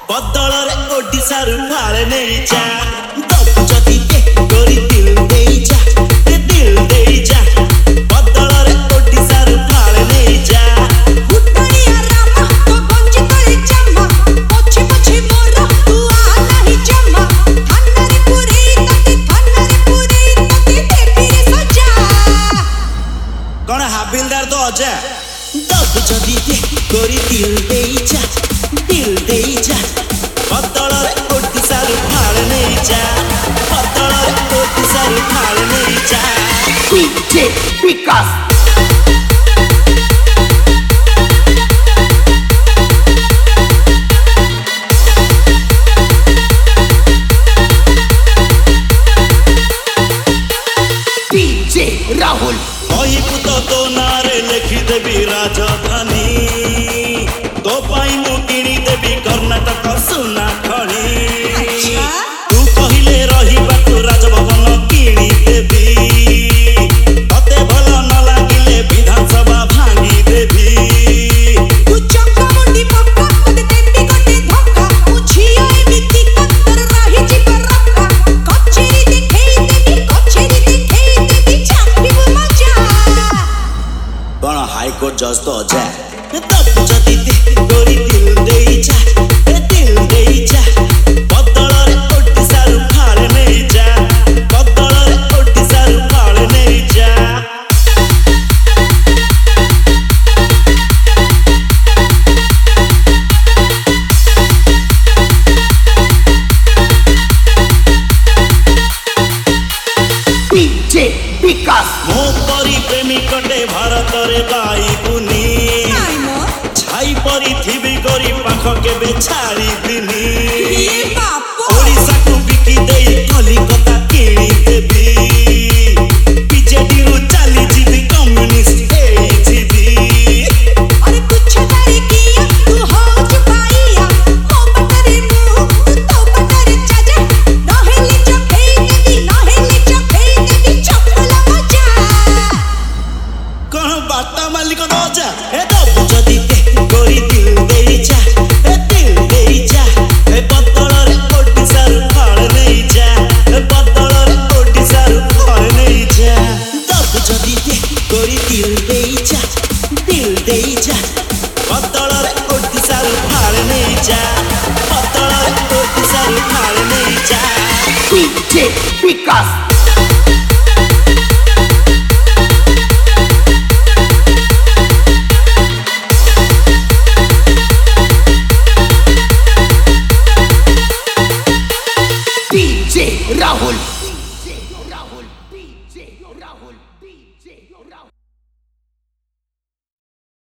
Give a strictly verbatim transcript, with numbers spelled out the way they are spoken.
बदल ओडिशा फाड़े नहीं जा दबु जदि गोरी दिल दे जा दिल दे जा बदल ओडिशा फाड़े नहीं जा हुटनिया रामा तो गंजी तले जम्मा पछे पछे मोर तू आ नहीं जम्मा थानारे पुरी तते थानारे पुरी तते देवी रे सजा कौन हाबिलदार तो अजा दबु जदि गोरी दिल दे जा दिल दे जा बदल ओडिशा फाड़े नहीं जा बदल ओडिशा फाड़े नहीं जा डीजे विकास डीजे राहुल कही पुत तो नारे लिखी देवी राजधानी तो पाई मु किणी देवी कर्णाटक सुना खणी तू कहिले रहिबा तू राजभवन किणी देवी तते भल न लागिले विधानसभा भांगी देवी तू चक्का मुंडी पक्का तते देवी गटे धक्का उछियो एमिति कत्तर रही जीव रक्का कचेरी देखै देवी कचेरी देखै देवी चापिबो मजा कौन हाईकोर्ट जज तो अजा दबु जदि गोरी दिल दे जा दिल दे जा बदल ओडिशा फाड़े नहीं जा बदल ओडिशा फाड़े नहीं जा डीजे विकास मो परी प्रेमी कटे भारत रे बाई बुनी नाइ मो छाई परी थिबी गोरी पाख केबे छाड़ी दिनी ये बाप ओडिशा को बिकी देई कलिकता किणी देवी बीजेडी रु चाली जीवी कम्युनिस्ट हेई जीवी अरे कुछ नहीं किया तू हो चुकाइया मो बटरे मुंह तू तो बटरे चाचा नहेली चखे देवी नहेली चखे देवी चपला मजा कौन बाटा मालिक न जा ए दबु जदि गोरी दिल दे जा ए दिल दे जा ए बदल ओडिशा फाड़े नहीं जा ए बदल ओडिशा फाड़े नहीं जा दबु जदि गोरी दिल दे जा दिल दे जा बदल ओडिशा फाड़े नहीं जा बदल ओडिशा फाड़े नहीं जा डीजे विकास